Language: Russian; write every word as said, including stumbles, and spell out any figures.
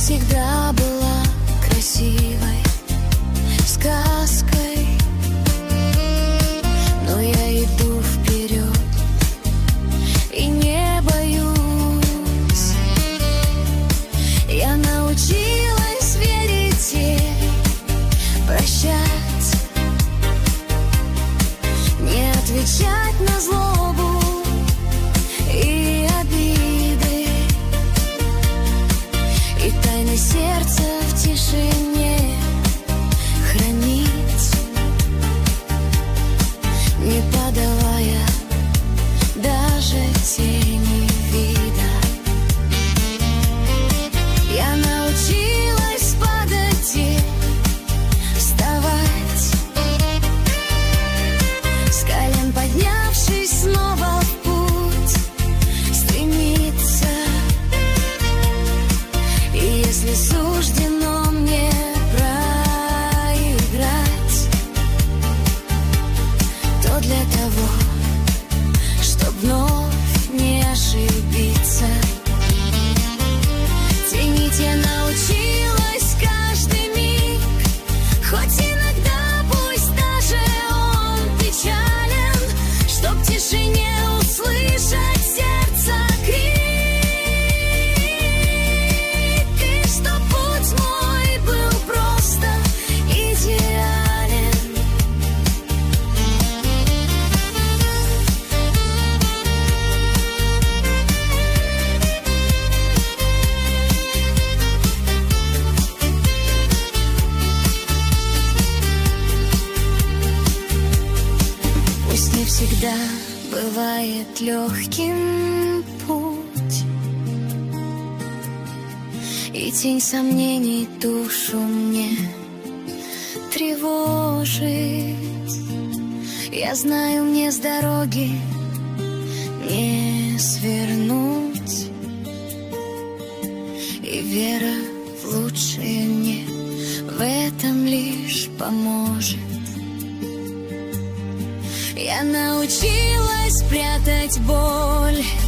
всегда была красивой сказкой, но я иду вперед и не боюсь. Я научилась верить и прощать, не отвечать на злобу и обиды, и тайны сердца в тишине хранить, не подавая даже тени вида. Я научилась падать и вставать, с колен поднявшись снова в путь стремиться. И если суждено мне проиграть, то для того, чтоб вновь не ошибиться. Ценить я научилась каждый миг, хоть иногда пусть даже он печален, чтоб в тишине услышать сердца крик, и чтоб путь мой был просто идеален. Пусть не всегда бывает легким путь, и тень сомнений душу мне тревожит. Я знаю, мне с дороги не свернуть, и вера в лучшее мне в этом лишь поможет. Я научилась прятать боль